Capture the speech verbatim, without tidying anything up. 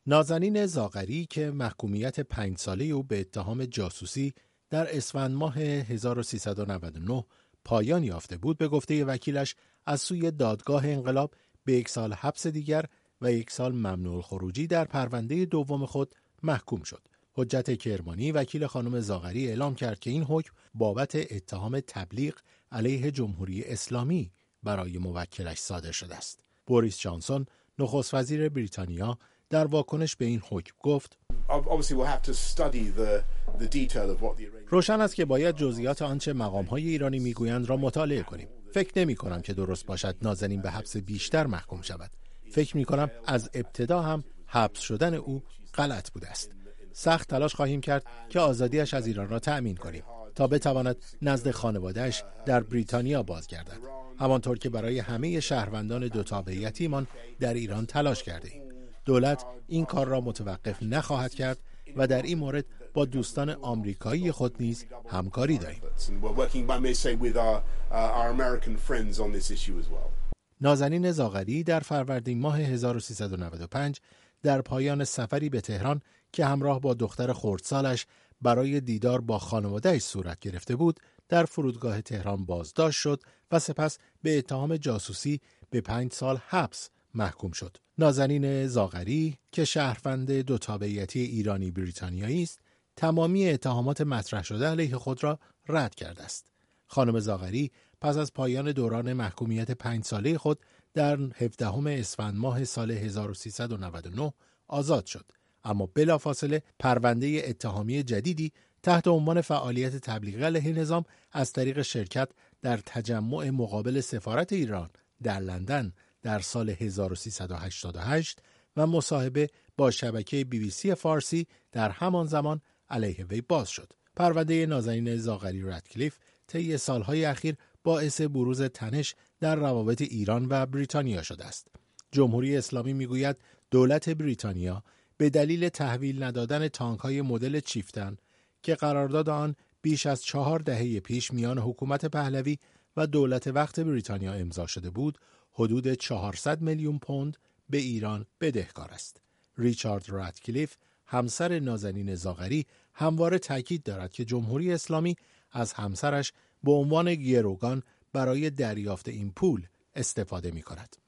نازنین زاغری که محکومیت پنج ساله او به اتهام جاسوسی در اسفند ماه هزار و سیصد و نود و نه پایان یافته بود، به گفته وکیلش از سوی دادگاه انقلاب به یک سال حبس دیگر و یک سال ممنوع الخروجی در پرونده دوم خود محکوم شد. حجت کرمانی وکیل خانم زاغری اعلام کرد که این حکم بابت اتهام تبلیغ علیه جمهوری اسلامی برای موکلش صادر شده است. بوریس جانسون نخست وزیر بریتانیا در واکنش به این حکم گفت: روشن است که باید جزئیات آنچه مقام‌های ایرانی میگویند را مطالعه کنیم. فکر نمی کنم که درست باشد نازنین به حبس بیشتر محکوم شود. فکر می کنم از ابتدا هم حبس شدن او غلط بوده است. سخت تلاش خواهیم کرد که آزادیش از ایران را تأمین کنیم تا بتواند نزد خانواده‌اش در بریتانیا بازگردد، همانطور که برای همه شهروندان دو تابعیتیمان در ایران تلاش کرده ایم. دولت این کار را متوقف نخواهد کرد و در این مورد با دوستان آمریکایی خود نیز همکاری داریم. نازنین زاغری در فروردین ماه هزار و سیصد و نود و پنج در پایان سفری به تهران که همراه با دختر خردسالش برای دیدار با خانواده‌اش صورت گرفته بود، در فرودگاه تهران بازداشت شد و سپس به اتهام جاسوسی به پنج سال حبس محکوم شد. نازنین زاغری که شهروند دو تابعیتی ایرانی بریتانیایی است، تمامی اتهامات مطرح شده علیه خود را رد کرده است. خانم زاغری پس از پایان دوران محکومیت پنج ساله خود در هفدهم اسفند ماه سال هزار و سیصد و نود و نه آزاد شد، اما بلافاصله پرونده اتهامی جدیدی تحت عنوان فعالیت تبلیغی علیه نظام از طریق شرکت در تجمع مقابل سفارت ایران در لندن در سال هزار و سیصد و هشتاد و هشت و مصاحبه با شبکه بی بی سی فارسی در همان زمان علیه وی باز شد. پرونده نازنین زاغری رادکلیف طی سالهای اخیر باعث بروز تنش در روابط ایران و بریتانیا شده است. جمهوری اسلامی میگوید دولت بریتانیا به دلیل تحویل ندادن تانک‌های مدل چیفتن که قرارداد آن بیش از چهار دهه پیش میان حکومت پهلوی و دولت وقت بریتانیا امضا شده بود، حدود چهارصد میلیون پوند به ایران بدهکار است. ریچارد رادکلیف، همسر نازنین زاغری، همواره تاکید دارد که جمهوری اسلامی از همسرش به عنوان گروگان برای دریافت این پول استفاده می کند.